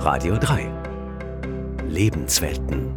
Radio 3. Lebenswelten.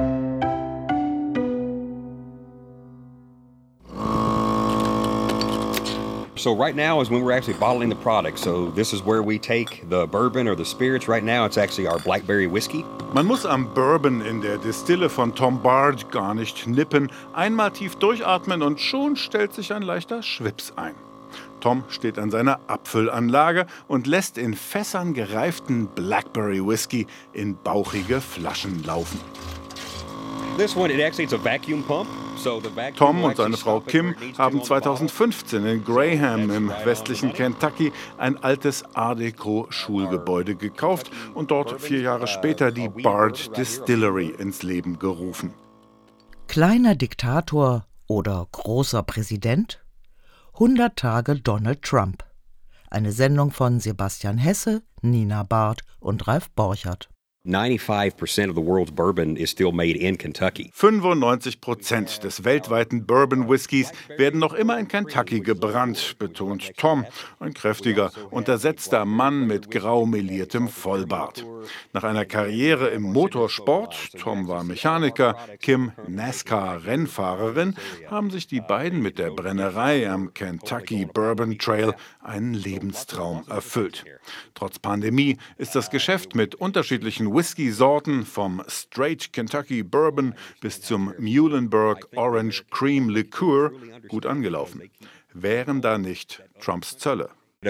So right now is when we're actually bottling the product. So this is where we take the bourbon or the spirits. Right now it's actually our blackberry whiskey. Man muss am Bourbon in der Distille von Tom Bard gar nicht nippen. Einmal tief durchatmen und schon stellt sich ein leichter Schwips ein. Tom steht an seiner Abfüllanlage und lässt in Fässern gereiften Blackberry Whisky in bauchige Flaschen laufen. This one, it's a vacuum pump. Tom und seine Frau Kim haben 2015 in Graham im westlichen Kentucky ein altes Art Deco Schulgebäude gekauft und dort 4 Jahre später die Bard Distillery ins Leben gerufen. Kleiner Diktator oder großer Präsident? 100 Tage Donald Trump. Eine Sendung von Sebastian Hesse, Nina Barth und Ralf Borchert. 95% of the world's bourbon is still made in Kentucky. 95% des weltweiten Bourbon-Whiskys werden noch immer in Kentucky gebrannt, betont Tom, ein kräftiger, untersetzter Mann mit grau meliertem Vollbart. Nach einer Karriere im Motorsport, Tom war Mechaniker, Kim NASCAR-Rennfahrerin, haben sich die beiden mit der Brennerei am Kentucky Bourbon Trail einen Lebenstraum erfüllt. Trotz Pandemie ist das Geschäft mit unterschiedlichen Whisky-Sorten vom Straight Kentucky Bourbon bis zum Muhlenberg Orange Cream Liqueur gut angelaufen. Wären da nicht Trumps Zölle? Die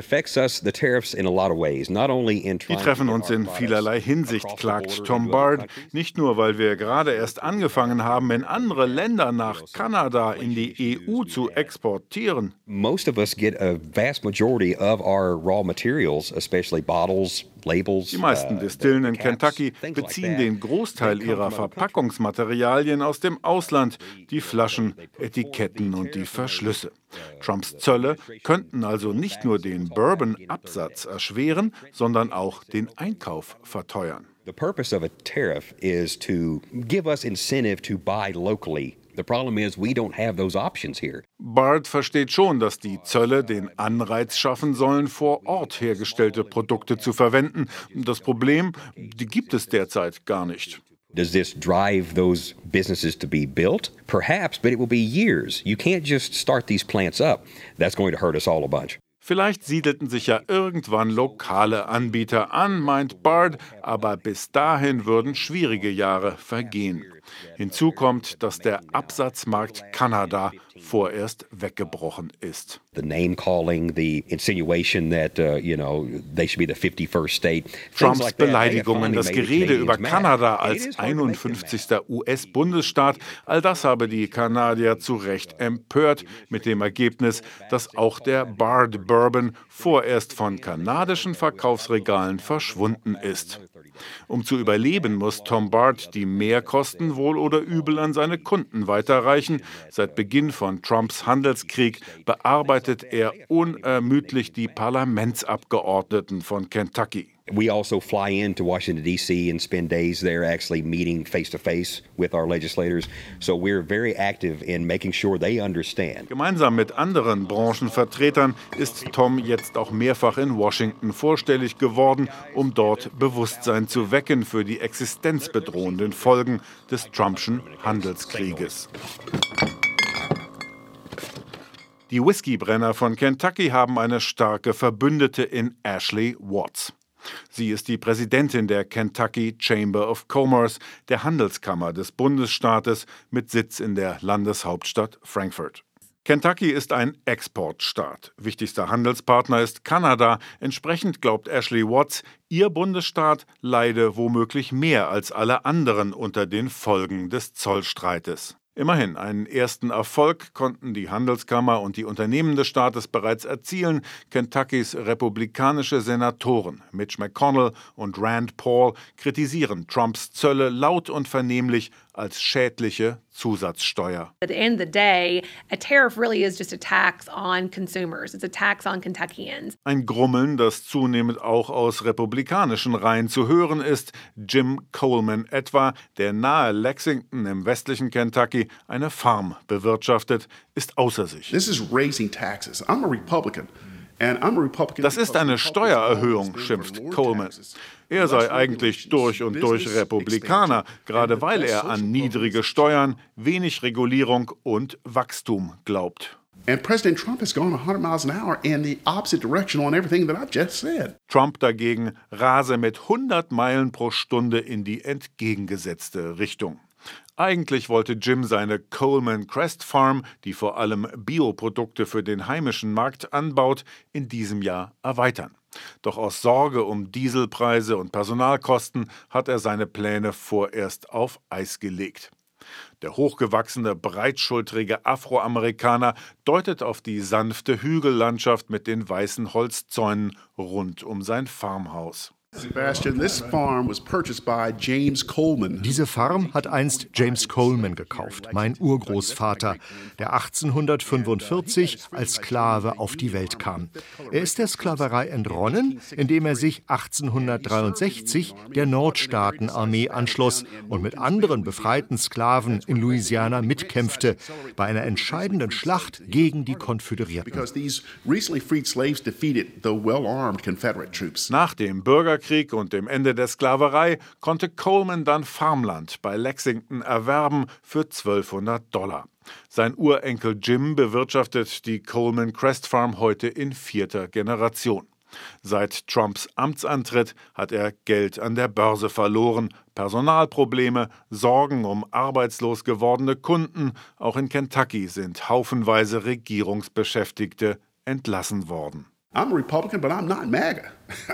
treffen uns in vielerlei Hinsicht, klagt Tom Bard. Nicht nur, weil wir gerade erst angefangen haben, in andere Länder nach Kanada in die EU zu exportieren. Most of us get a vast majority of our raw materials, especially bottles, labels. Die meisten Distillen in Kentucky beziehen den Großteil ihrer Verpackungsmaterialien aus dem Ausland, die Flaschen, Etiketten und die Verschlüsse. Trumps Zölle könnten also nicht nur den Bourbon-Absatz erschweren, sondern auch den Einkauf verteuern. The purpose of a tariff is to give us incentive to buy locally. The problem is we don't have those options here. Bard versteht schon, dass die Zölle den Anreiz schaffen sollen, vor Ort hergestellte Produkte zu verwenden. Das Problem, die gibt es derzeit gar nicht. Does this drive those businesses to be built? Perhaps, but it will be years. You can't just start these plants up. That's going to hurt us all a bunch. Vielleicht siedelten sich ja irgendwann lokale Anbieter an, meint Bard, aber bis dahin würden schwierige Jahre vergehen. Hinzu kommt, dass der Absatzmarkt Kanada vorerst weggebrochen ist. The name calling, the insinuation that they should be the 51st state. Trumps Beleidigungen, das Gerede über Kanada als 51. US-Bundesstaat, all das habe die Kanadier zu Recht empört, mit dem Ergebnis, dass auch der Bard Bourbon vorerst von kanadischen Verkaufsregalen verschwunden ist. Um zu überleben, muss Tom Bard die Mehrkosten wohl oder übel an seine Kunden weiterreichen. Seit Beginn von Trumps Handelskrieg bearbeitet er unermüdlich die Parlamentsabgeordneten von Kentucky. We also fly into Washington, D.C. and spend days there actually meeting face-to-face with our legislators. So we're very active in making sure they understand. Gemeinsam mit anderen Branchenvertretern ist Tom jetzt auch mehrfach in Washington vorstellig geworden, um dort Bewusstsein zu wecken für die existenzbedrohenden Folgen des Trumpschen Handelskrieges. Die Whiskybrenner von Kentucky haben eine starke Verbündete in Ashley Watts. Sie ist die Präsidentin der Kentucky Chamber of Commerce, der Handelskammer des Bundesstaates mit Sitz in der Landeshauptstadt Frankfurt. Kentucky ist ein Exportstaat. Wichtigster Handelspartner ist Kanada. Entsprechend glaubt Ashley Watts, ihr Bundesstaat leide womöglich mehr als alle anderen unter den Folgen des Zollstreites. Immerhin, einen ersten Erfolg konnten die Handelskammer und die Unternehmen des Staates bereits erzielen. Kentuckys republikanische Senatoren Mitch McConnell und Rand Paul kritisieren Trumps Zölle laut und vernehmlich als schädliche Zusatzsteuer. At the end of the day, a tariff really is just a tax on consumers. It's a tax on Kentuckians. Ein Grummeln, das zunehmend auch aus republikanischen Reihen zu hören ist. Jim Coleman etwa, der nahe Lexington im westlichen Kentucky eine Farm bewirtschaftet, ist außer sich. This is raising taxes. I'm a Republican. Das ist eine Steuererhöhung, schimpft Coleman. Er sei eigentlich durch und durch Republikaner, gerade weil er an niedrige Steuern, wenig Regulierung und Wachstum glaubt. And President Trump has gone 100 miles an hour in the opposite direction on everything that I've just said. Trump dagegen rase mit 100 Meilen pro Stunde in die entgegengesetzte Richtung. Eigentlich wollte Jim seine Coleman Crest Farm, die vor allem Bioprodukte für den heimischen Markt anbaut, in diesem Jahr erweitern. Doch aus Sorge um Dieselpreise und Personalkosten hat er seine Pläne vorerst auf Eis gelegt. Der hochgewachsene, breitschultrige Afroamerikaner deutet auf die sanfte Hügellandschaft mit den weißen Holzzäunen rund um sein Farmhaus. Sebastian, this farm was purchased by James Coleman. Diese Farm hat einst James Coleman gekauft, mein Urgroßvater, der 1845 als Sklave auf die Welt kam. Er ist der Sklaverei entronnen, indem er sich 1863 der Nordstaatenarmee anschloss und mit anderen befreiten Sklaven in Louisiana mitkämpfte bei einer entscheidenden Schlacht gegen die Konföderierten. Because these recently freed slaves defeated the well-armed Confederate troops. Nach dem Bürgerkrieg und dem Ende der Sklaverei konnte Coleman dann Farmland bei Lexington erwerben für $1200. Sein Urenkel Jim bewirtschaftet die Coleman Crest Farm heute in 4. Generation. Seit Trumps Amtsantritt hat er Geld an der Börse verloren, Personalprobleme, Sorgen um arbeitslos gewordene Kunden. Auch in Kentucky sind haufenweise Regierungsbeschäftigte entlassen worden. I'm a Republican, but I'm not MAGA.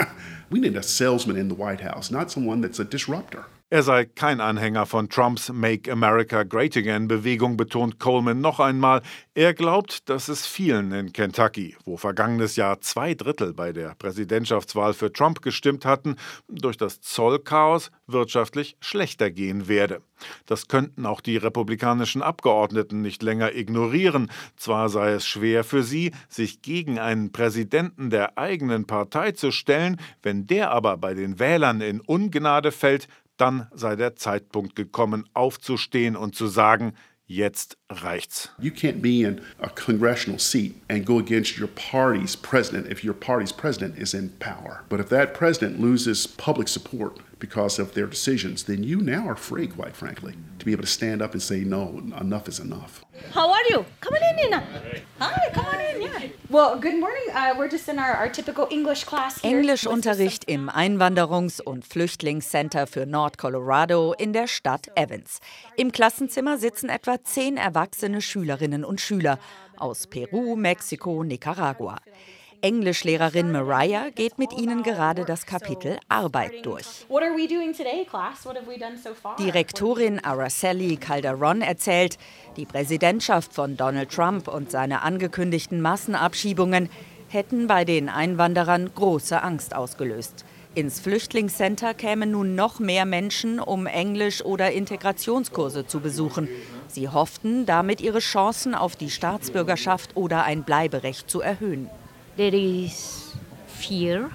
We need a salesman in the White House, not someone that's a disruptor. Er sei kein Anhänger von Trumps Make America Great Again-Bewegung, betont Coleman noch einmal. Er glaubt, dass es vielen in Kentucky, wo vergangenes Jahr 2/3 bei der Präsidentschaftswahl für Trump gestimmt hatten, durch das Zollchaos wirtschaftlich schlechter gehen werde. Das könnten auch die republikanischen Abgeordneten nicht länger ignorieren. Zwar sei es schwer für sie, sich gegen einen Präsidenten der eigenen Partei zu stellen, wenn der aber bei den Wählern in Ungnade fällt, dann sei der Zeitpunkt gekommen, aufzustehen und zu sagen, jetzt reicht's. You can't be in a congressional seat and go against your party's president if your party's president is in power. But if that president loses public support because of their decisions, then you now are free, quite frankly, to be able to stand up and say, no, enough is enough. How are you? Come on in, Nina. Hi, come on in, yeah. Well, good morning. We're just in our typical English class here. Englischunterricht im Einwanderungs- und Flüchtlingscenter für Nord-Colorado in der Stadt Evans. Im Klassenzimmer sitzen etwa 10 erwachsene Schülerinnen und Schüler aus Peru, Mexiko, Nicaragua. Englischlehrerin Mariah geht mit ihnen gerade das Kapitel Arbeit durch. What are we doing today, class? What have we done so far? Die Rektorin Araceli Calderon erzählt, die Präsidentschaft von Donald Trump und seine angekündigten Massenabschiebungen hätten bei den Einwanderern große Angst ausgelöst. Ins Flüchtlingscenter kämen nun noch mehr Menschen, um Englisch- oder Integrationskurse zu besuchen. Sie hofften, damit ihre Chancen auf die Staatsbürgerschaft oder ein Bleiberecht zu erhöhen. There is fear,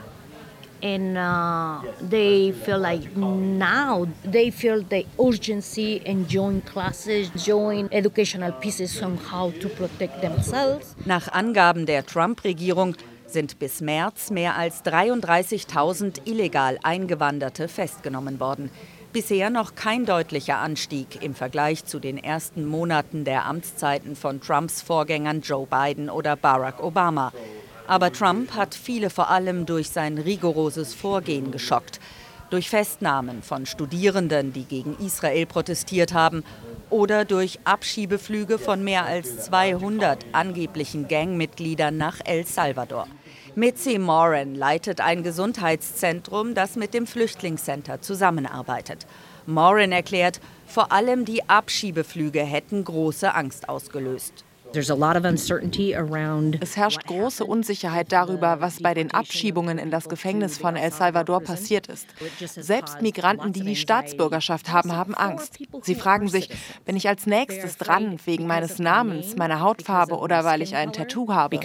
and they feel like now they feel the urgency and join classes, join educational pieces somehow to protect themselves. Nach Angaben der Trump-Regierung sind bis März mehr als 33.000 illegal Eingewanderte festgenommen worden. Bisher noch kein deutlicher Anstieg im Vergleich zu den ersten Monaten der Amtszeiten von Trumps Vorgängern Joe Biden oder Barack Obama. Aber Trump hat viele vor allem durch sein rigoroses Vorgehen geschockt. Durch Festnahmen von Studierenden, die gegen Israel protestiert haben, oder durch Abschiebeflüge von mehr als 200 angeblichen Gangmitgliedern nach El Salvador. Mitzi Moran leitet ein Gesundheitszentrum, das mit dem Flüchtlingscenter zusammenarbeitet. Moran erklärt, vor allem die Abschiebeflüge hätten große Angst ausgelöst. Es herrscht große Unsicherheit darüber, was bei den Abschiebungen in das Gefängnis von El Salvador passiert ist. Selbst Migranten, die die Staatsbürgerschaft haben, haben Angst. Sie fragen sich, bin ich als nächstes dran, wegen meines Namens, meiner Hautfarbe oder weil ich ein Tattoo habe?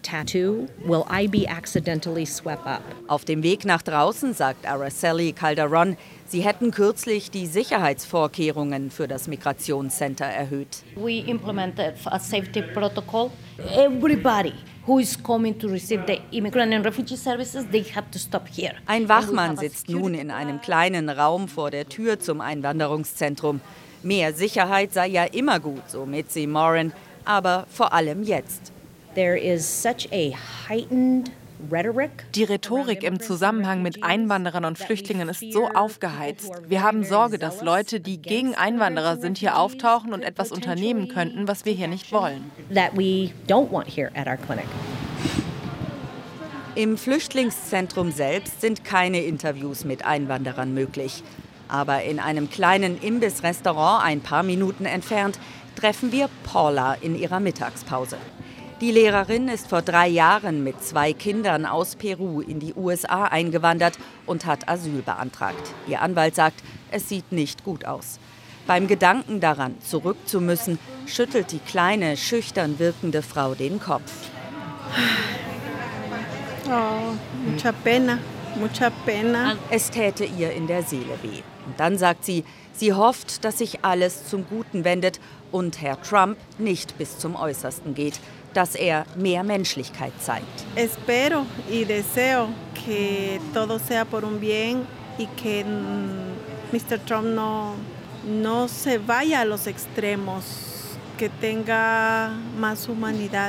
Auf dem Weg nach draußen sagt Araceli Calderon, sie hätten kürzlich die Sicherheitsvorkehrungen für das Migrationscenter erhöht. We implemented a safety protocol. Everybody who is coming to receive the immigrant and refugee services, they have to stop here. Ein Wachmann sitzt nun in einem kleinen Raum vor der Tür zum Einwanderungszentrum. Mehr Sicherheit sei ja immer gut, so Mitzi Moran, aber vor allem jetzt. There is such a heightened rhetoric. Die Rhetorik im Zusammenhang mit Einwanderern und Flüchtlingen ist so aufgeheizt. Wir haben Sorge, dass Leute, die gegen Einwanderer sind, hier auftauchen und etwas unternehmen könnten, was wir hier nicht wollen. That we don't want here at our clinic. Im Flüchtlingszentrum selbst sind keine Interviews mit Einwanderern möglich. Aber in einem kleinen Imbissrestaurant ein paar Minuten entfernt treffen wir Paula in ihrer Mittagspause. Die Lehrerin ist vor 3 Jahren mit 2 Kindern aus Peru in die USA eingewandert und hat Asyl beantragt. Ihr Anwalt sagt, es sieht nicht gut aus. Beim Gedanken daran, zurück zu müssen, schüttelt die kleine, schüchtern wirkende Frau den Kopf. Oh, mucha pena, mucha pena. Es täte ihr in der Seele weh. Und dann sagt sie, sie hofft, dass sich alles zum Guten wendet und Herr Trump nicht bis zum Äußersten geht, dass er mehr Menschlichkeit zeigt. Espero y deseo que todo sea por un bien y que Mr. Trump no se vaya a los extremos, que tenga más humanidad.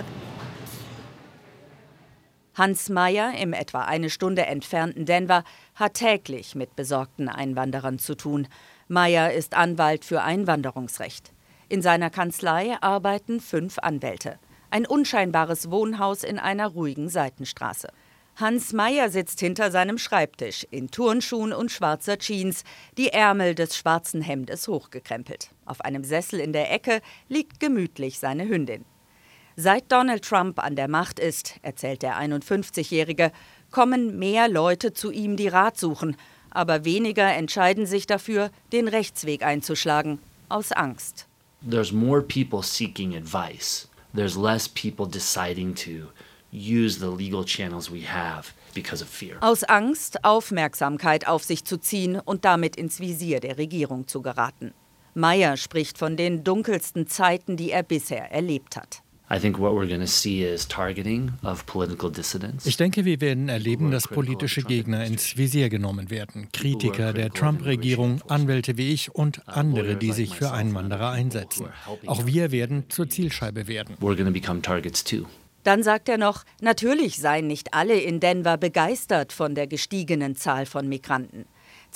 Hans Meyer im etwa 1 Stunde entfernten Denver hat täglich mit besorgten Einwanderern zu tun. Meyer ist Anwalt für Einwanderungsrecht. In seiner Kanzlei arbeiten 5 Anwälte. Ein unscheinbares Wohnhaus in einer ruhigen Seitenstraße. Hans Meyer sitzt hinter seinem Schreibtisch in Turnschuhen und schwarzer Jeans, die Ärmel des schwarzen Hemdes hochgekrempelt. Auf einem Sessel in der Ecke liegt gemütlich seine Hündin. Seit Donald Trump an der Macht ist, erzählt der 51-Jährige, kommen mehr Leute zu ihm, die Rat suchen. Aber weniger entscheiden sich dafür, den Rechtsweg einzuschlagen, aus Angst. There's more people seeking advice. There's less people deciding to use the legal channels we have because of fear. Aus Angst, Aufmerksamkeit auf sich zu ziehen und damit ins Visier der Regierung zu geraten. Meyer spricht von den dunkelsten Zeiten, die er bisher erlebt hat. I think what we're going to see is targeting of political dissidents. Ich denke, wir werden erleben, dass politische Gegner ins Visier genommen werden. Kritiker der Trump-Regierung, Anwälte wie ich und andere, die sich für Einwanderer einsetzen. Auch wir werden zur Zielscheibe werden. We're going to become targets too. Dann sagt er noch, natürlich seien nicht alle in Denver begeistert von der gestiegenen Zahl von Migranten.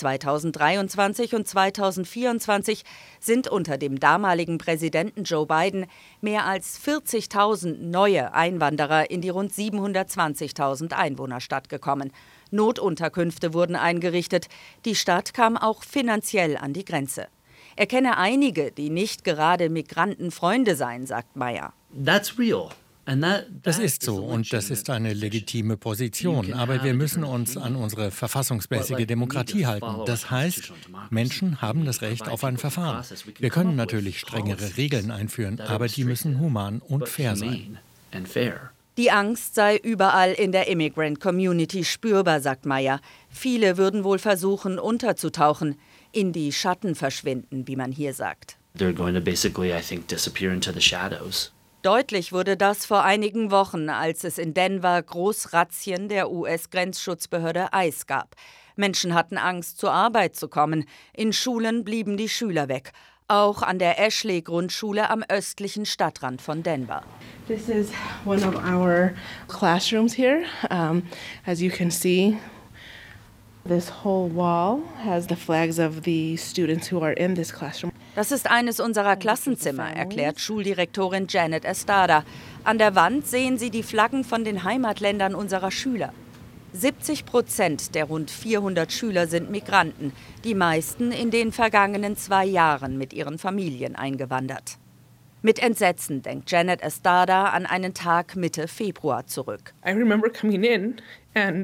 2023 und 2024 sind unter dem damaligen Präsidenten Joe Biden mehr als 40.000 neue Einwanderer in die rund 720.000 Einwohnerstadt gekommen. Notunterkünfte wurden eingerichtet. Die Stadt kam auch finanziell an die Grenze. Er kenne einige, die nicht gerade Migrantenfreunde seien, sagt Meyer. That's real. Das ist so und das ist eine legitime Position, aber wir müssen uns an unsere verfassungsmäßige Demokratie halten. Das heißt, Menschen haben das Recht auf ein Verfahren. Wir können natürlich strengere Regeln einführen, aber die müssen human und fair sein. Die Angst sei überall in der Immigrant Community spürbar, sagt Meyer. Viele würden wohl versuchen, unterzutauchen, in die Schatten verschwinden, wie man hier sagt. They're going to basically, I think, disappear into the shadows. Deutlich wurde das vor einigen Wochen, als es in Denver Großrazzien der US-Grenzschutzbehörde ICE gab. Menschen hatten Angst, zur Arbeit zu kommen. In Schulen blieben die Schüler weg. Auch an der Ashley-Grundschule am östlichen Stadtrand von Denver. This is one of our classrooms here. As you can see, this whole wall has the flags of the students who are in this classroom. Das ist eines unserer Klassenzimmer, erklärt Schuldirektorin Janet Estrada. An der Wand sehen Sie die Flaggen von den Heimatländern unserer Schüler. 70% der rund 400 Schüler sind Migranten, die meisten in den vergangenen 2 Jahren mit ihren Familien eingewandert. Mit Entsetzen denkt Janet Estrada an einen Tag Mitte Februar zurück. I remember coming in and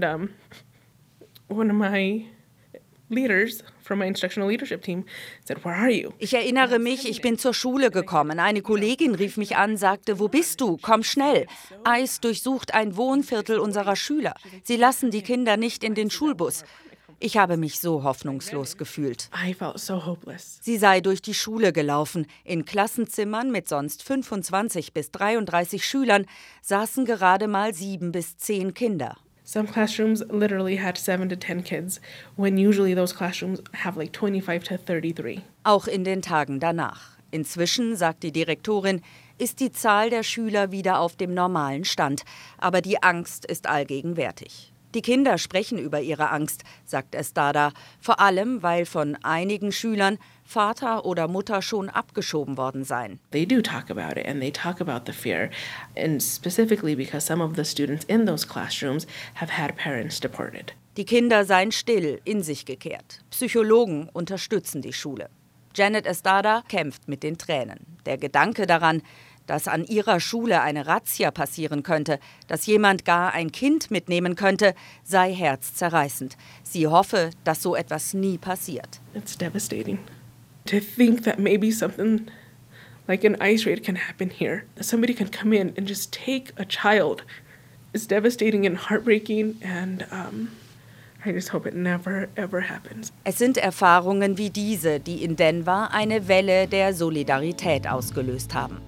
one of my leaders from my instructional leadership team said, "Where are you?" Ich erinnere mich, ich bin zur Schule gekommen. Eine Kollegin rief mich an, sagte, wo bist du? Komm schnell. ICE durchsucht ein Wohnviertel unserer Schüler. Sie lassen die Kinder nicht in den Schulbus. Ich habe mich so hoffnungslos gefühlt. I felt so hopeless. Sie sei durch die Schule gelaufen. In Klassenzimmern mit sonst 25 bis 33 Schülern saßen gerade mal 7 bis 10 Kinder. Some classrooms literally had 7 to 10 kids, when usually those classrooms have like 25 to 33. Auch in den Tagen danach. Inzwischen, sagt die Direktorin, ist die Zahl der Schüler wieder auf dem normalen Stand. Aber die Angst ist allgegenwärtig. Die Kinder sprechen über ihre Angst, sagt Estrada, vor allem, weil von einigen Schülern Vater oder Mutter schon abgeschoben worden seien. They do talk about it and they talk about the fear, and specifically because some of the students in those classrooms have had parents deported. Die Kinder seien still, in sich gekehrt. Psychologen unterstützen die Schule. Janet Estrada kämpft mit den Tränen. Der Gedanke daran, dass an ihrer Schule eine Razzia passieren könnte, dass jemand gar ein Kind mitnehmen könnte, sei herzzerreißend. Sie hoffe, dass so etwas nie passiert. It's devastating. To think that maybe something like an ICE raid can happen here, that somebody can come in and just take a child, is devastating and heartbreaking, and I just hope it never, ever happens. Es sind Erfahrungen wie diese, die in Denver eine Welle der Solidarität ausgelöst haben.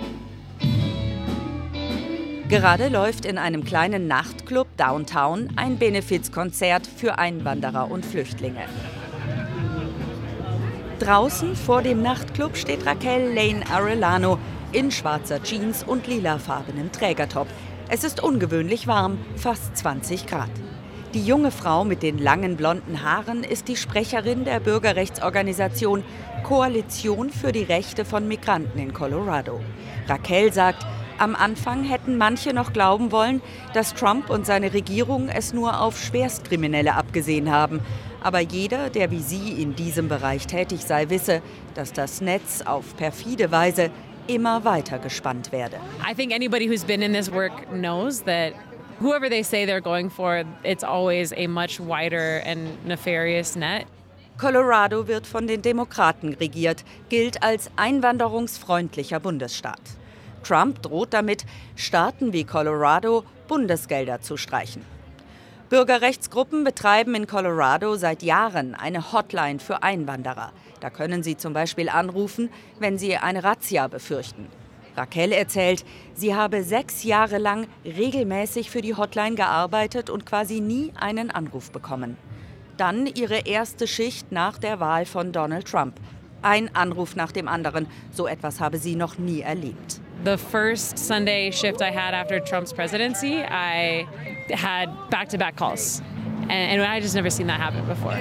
Gerade läuft in einem kleinen Nachtclub downtown ein Benefizkonzert für Einwanderer und Flüchtlinge. Draußen vor dem Nachtclub steht Raquel Lane Arellano in schwarzer Jeans und lilafarbenem Trägertop. Es ist ungewöhnlich warm, fast 20 Grad. Die junge Frau mit den langen blonden Haaren ist die Sprecherin der Bürgerrechtsorganisation Koalition für die Rechte von Migranten in Colorado. Raquel sagt, am Anfang hätten manche noch glauben wollen, dass Trump und seine Regierung es nur auf Schwerstkriminelle abgesehen haben. Aber jeder, der wie sie in diesem Bereich tätig sei, wisse, dass das Netz auf perfide Weise immer weiter gespannt werde. I think anybody who's been in this work knows that whoever they say they're going for, it's always a much wider and nefarious net. Colorado wird von den Demokraten regiert, gilt als einwanderungsfreundlicher Bundesstaat. Trump droht damit, Staaten wie Colorado Bundesgelder zu streichen. Bürgerrechtsgruppen betreiben in Colorado seit Jahren eine Hotline für Einwanderer. Da können sie zum Beispiel anrufen, wenn sie eine Razzia befürchten. Raquel erzählt, sie habe 6 Jahre lang regelmäßig für die Hotline gearbeitet und quasi nie einen Anruf bekommen. Dann ihre erste Schicht nach der Wahl von Donald Trump. Ein Anruf nach dem anderen. So etwas habe sie noch nie erlebt. The first Sunday shift I had after Trump's presidency, I had back-to-back calls. And I just never seen that happen before.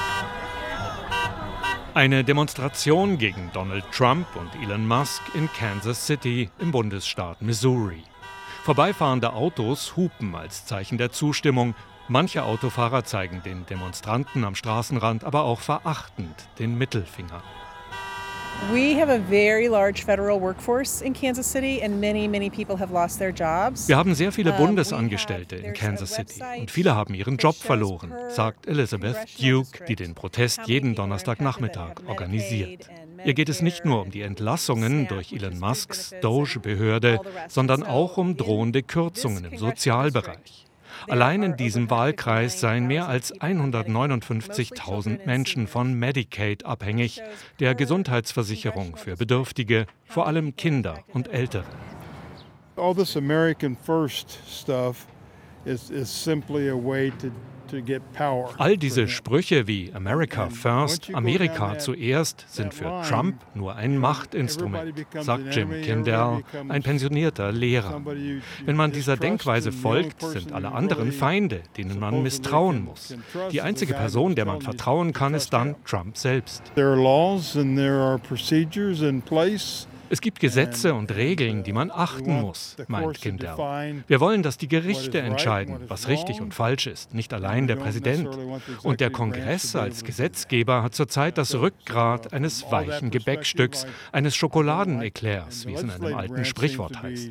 Eine Demonstration gegen Donald Trump und Elon Musk in Kansas City im Bundesstaat Missouri. Vorbeifahrende Autos hupen als Zeichen der Zustimmung. Manche Autofahrer zeigen den Demonstranten am Straßenrand aber auch verachtend den Mittelfinger. We have a very large federal workforce in Kansas City and many people have lost their jobs. Wir haben sehr viele Bundesangestellte in Kansas City und viele haben ihren Job verloren, sagt Elizabeth Duke, die den Protest jeden Donnerstagnachmittag organisiert. Ihr geht es nicht nur um die Entlassungen durch Elon Musks Doge-Behörde, sondern auch um drohende Kürzungen im Sozialbereich. Allein in diesem Wahlkreis seien mehr als 159.000 Menschen von Medicaid abhängig, der Gesundheitsversicherung für Bedürftige, vor allem Kinder und Ältere. All this American First stuff is simply a way to get power. All diese Sprüche wie America First, Amerika zuerst, sind für Trump nur ein Machtinstrument, sagt Jim Kendall, ein pensionierter Lehrer. Wenn man dieser Denkweise folgt, sind alle anderen Feinde, denen man misstrauen muss. Die einzige Person, der man vertrauen kann, ist dann Trump selbst. There are laws and there are procedures in place. Es gibt Gesetze und Regeln, die man achten muss, meint Kendall. Wir wollen, dass die Gerichte entscheiden, was richtig und falsch ist, nicht allein der Präsident. Und der Kongress als Gesetzgeber hat zurzeit das Rückgrat eines weichen Gebäckstücks, eines Schokoladeneclairs, wie es in einem alten Sprichwort heißt.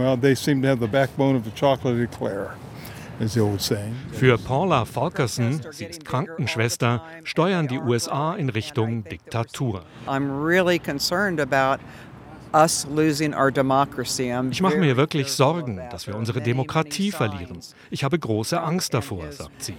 Für Paula Fulkerson, sie ist Krankenschwester, steuern die USA in Richtung Diktatur. I'm really concerned about Ich mache mir wirklich Sorgen, dass wir unsere Demokratie verlieren. Ich habe große Angst davor, sagt sie.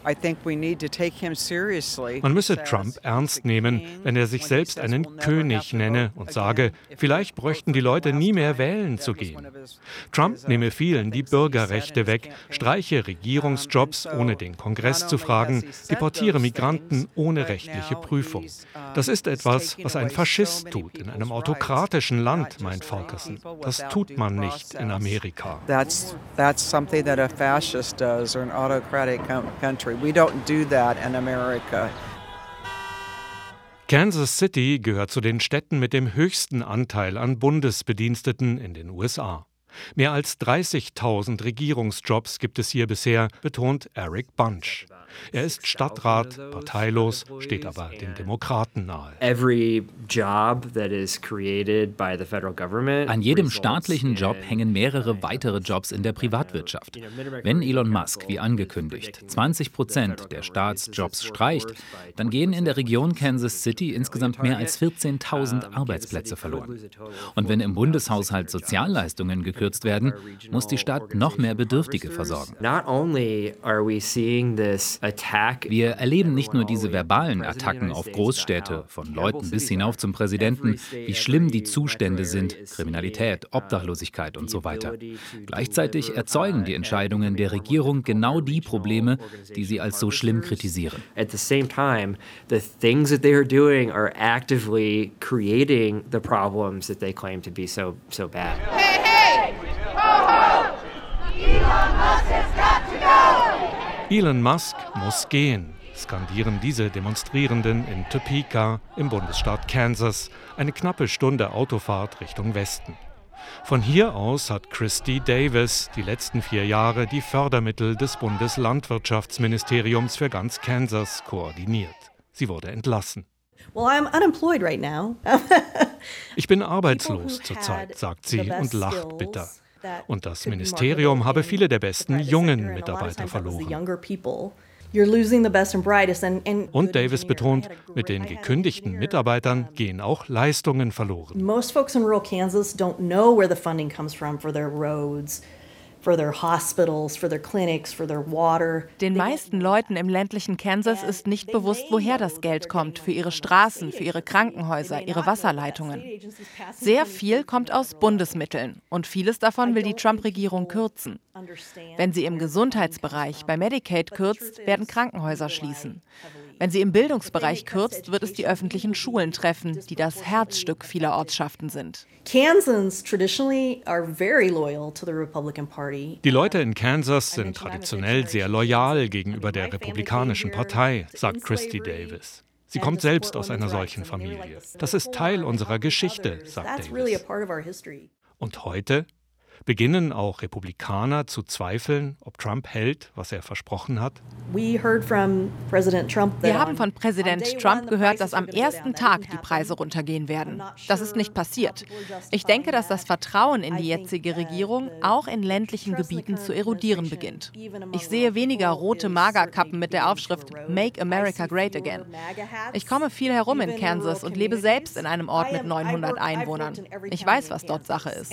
Man müsse Trump ernst nehmen, wenn er sich selbst einen König nenne und sage, vielleicht bräuchten die Leute nie mehr wählen zu gehen. Trump nehme vielen die Bürgerrechte weg, streiche Regierungsjobs, ohne den Kongress zu fragen, deportiere Migranten ohne rechtliche Prüfung. Das ist etwas, was ein Faschist tut in einem autokratischen Land, meint Fulkerson. Das tut man nicht in Amerika. That's something that a fascist does or an autocratic country. We don't do that in America. Kansas City gehört zu den Städten mit dem höchsten Anteil an Bundesbediensteten in den USA. Mehr als 30.000 Regierungsjobs gibt es hier bisher, betont Eric Bunch. Er ist Stadtrat, parteilos, steht aber den Demokraten nahe. An jedem staatlichen Job hängen mehrere weitere Jobs in der Privatwirtschaft. Wenn Elon Musk, wie angekündigt, 20% der Staatsjobs streicht, dann gehen in der Region Kansas City insgesamt mehr als 14.000 Arbeitsplätze verloren. Und wenn im Bundeshaushalt Sozialleistungen gekürzt werden, muss die Stadt noch mehr Bedürftige versorgen. Wir erleben nicht nur diese verbalen Attacken auf Großstädte, von Leuten bis hinauf zum Präsidenten, wie schlimm die Zustände sind, Kriminalität, Obdachlosigkeit und so weiter. Gleichzeitig erzeugen die Entscheidungen der Regierung genau die Probleme, die sie als so schlimm kritisieren. At the same time, the things that they are doing are actively creating the problems that they claim to be so bad. Hey, hey! Ho, ho! Elon Musk has got to go! Elon Musk muss gehen, skandieren diese Demonstrierenden in Topeka im Bundesstaat Kansas, eine knappe Stunde Autofahrt Richtung Westen. Von hier aus hat Christy Davis die letzten 4 Jahre die Fördermittel des Bundeslandwirtschaftsministeriums für ganz Kansas koordiniert. Sie wurde entlassen. Well, I'm unemployed right now. Ich bin arbeitslos zurzeit, sagt sie und lacht bitter. Und das Ministerium habe viele der besten jungen Mitarbeiter verloren. Und Davis betont, mit den gekündigten Mitarbeitern gehen auch Leistungen verloren. Most folks in rural Kansas don't know where the funding comes from for their roads, for their hospitals, for their clinics, for their water. Den meisten Leuten im ländlichen Kansas ist nicht bewusst, woher das Geld kommt für ihre Straßen, für ihre Krankenhäuser, ihre Wasserleitungen. Sehr viel kommt aus Bundesmitteln und vieles davon will die Trump-Regierung kürzen. Wenn sie im Gesundheitsbereich bei Medicaid kürzt, werden Krankenhäuser schließen. Wenn sie im Bildungsbereich kürzt, wird es die öffentlichen Schulen treffen, die das Herzstück vieler Ortschaften sind. Kansans traditionally are very loyal to the Republican Party. Die Leute in Kansas sind traditionell sehr loyal gegenüber der Republikanischen Partei, sagt Christy Davis. Sie kommt selbst aus einer solchen Familie. Das ist Teil unserer Geschichte, sagt Davis. Und heute? Beginnen auch Republikaner zu zweifeln, ob Trump hält, was er versprochen hat? Wir haben von Präsident Trump gehört, dass am ersten Tag die Preise runtergehen werden. Das ist nicht passiert. Ich denke, dass das Vertrauen in die jetzige Regierung auch in ländlichen Gebieten zu erodieren beginnt. Ich sehe weniger rote Magerkappen mit der Aufschrift Make America Great Again. Ich komme viel herum in Kansas und lebe selbst in einem Ort mit 900 Einwohnern. Ich weiß, was dort Sache ist.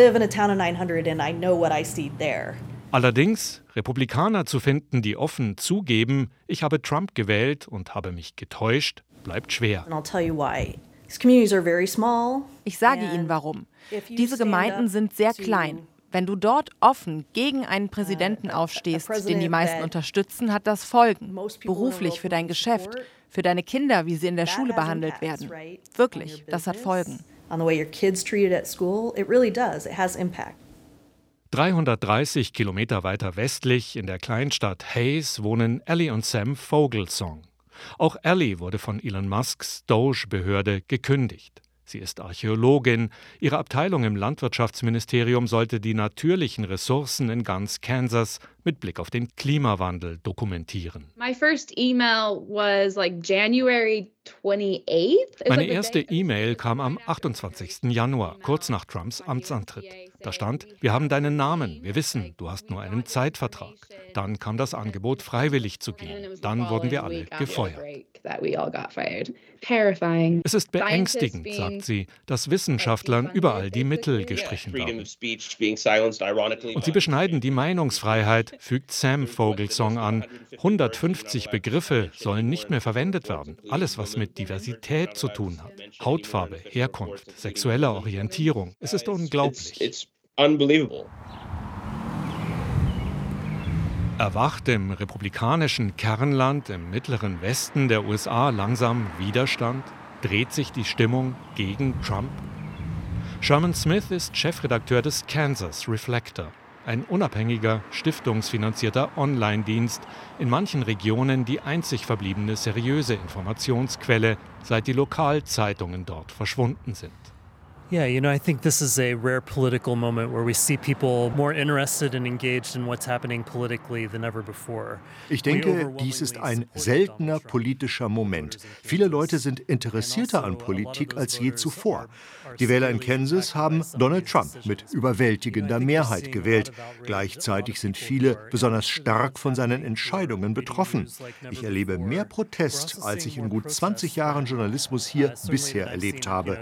And I know what I see there. Allerdings, Republikaner zu finden, die offen zugeben, ich habe Trump gewählt und habe mich getäuscht, bleibt schwer. And I'll tell you why. These communities are very small. Ich sage Ihnen warum. Diese Gemeinden sind sehr klein. Wenn du dort offen gegen einen Präsidenten aufstehst, den die meisten unterstützen, hat das Folgen. Beruflich für dein Geschäft, für deine Kinder, wie sie in der Schule behandelt werden. Wirklich, das hat Folgen. On the way your kids treated at school, it really does. It has impact. 330 Kilometer weiter westlich in der Kleinstadt Hays wohnen Ellie und Sam Vogelsong. Auch Ellie wurde von Elon Musks Doge-Behörde gekündigt. Sie ist Archäologin. Ihre Abteilung im Landwirtschaftsministerium sollte die natürlichen Ressourcen in ganz Kansas mit Blick auf den Klimawandel dokumentieren. My first email was like January 28th. Meine erste E-Mail kam am 28. Januar, kurz nach Trumps Amtsantritt. Da stand: Wir haben deinen Namen, wir wissen, du hast nur einen Zeitvertrag. Dann kam das Angebot, freiwillig zu gehen. Dann wurden wir alle gefeuert. Es ist beängstigend, sagt sie, dass Wissenschaftlern überall die Mittel gestrichen werden. Und sie beschneiden die Meinungsfreiheit, fügt Sam Vogelsong an. 150 Begriffe sollen nicht mehr verwendet werden. Alles, was mit Diversität zu tun hat. Hautfarbe, Herkunft, sexuelle Orientierung. Es ist unglaublich. Erwacht im republikanischen Kernland im mittleren Westen der USA langsam Widerstand? Dreht sich die Stimmung gegen Trump? Sherman Smith ist Chefredakteur des Kansas Reflector, ein unabhängiger, stiftungsfinanzierter Online-Dienst, in manchen Regionen die einzig verbliebene seriöse Informationsquelle, seit die Lokalzeitungen dort verschwunden sind. Yeah, I think this is a rare political moment where we see people more interested and engaged in what's happening politically than ever before. Ich denke, dies ist ein seltener politischer Moment. Viele Leute sind interessierter an Politik als je zuvor. Die Wähler in Kansas haben Donald Trump mit überwältigender Mehrheit gewählt. Gleichzeitig sind viele besonders stark von seinen Entscheidungen betroffen. Ich erlebe mehr Protest, als ich in gut 20 Jahren Journalismus hier bisher erlebt habe.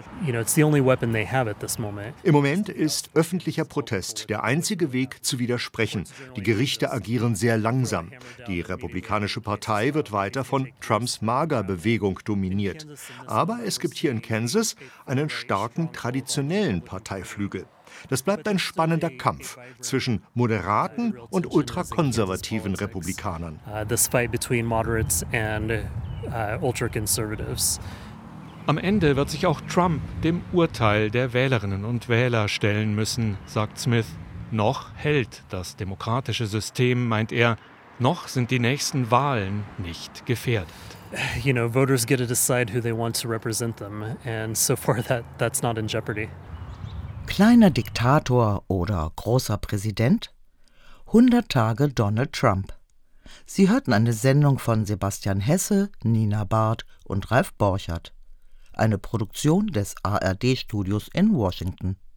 Im Moment ist öffentlicher Protest der einzige Weg zu widersprechen. Die Gerichte agieren sehr langsam. Die Republikanische Partei wird weiter von Trumps MAGA-Bewegung dominiert. Aber es gibt hier in Kansas einen starken traditionellen Parteiflügel. Das bleibt ein spannender Kampf zwischen moderaten und ultrakonservativen Republikanern. This fight between moderates and ultra-conservatives. Am Ende wird sich auch Trump dem Urteil der Wählerinnen und Wähler stellen müssen, sagt Smith. Noch hält das demokratische System, meint er. Noch sind die nächsten Wahlen nicht gefährdet. Voters get to decide who they want to represent them, and so far that's not in jeopardy. Kleiner Diktator oder großer Präsident? 100 Tage Donald Trump. Sie hörten eine Sendung von Sebastian Hesse, Nina Barth und Ralf Borchert. Eine Produktion des ARD-Studios in Washington.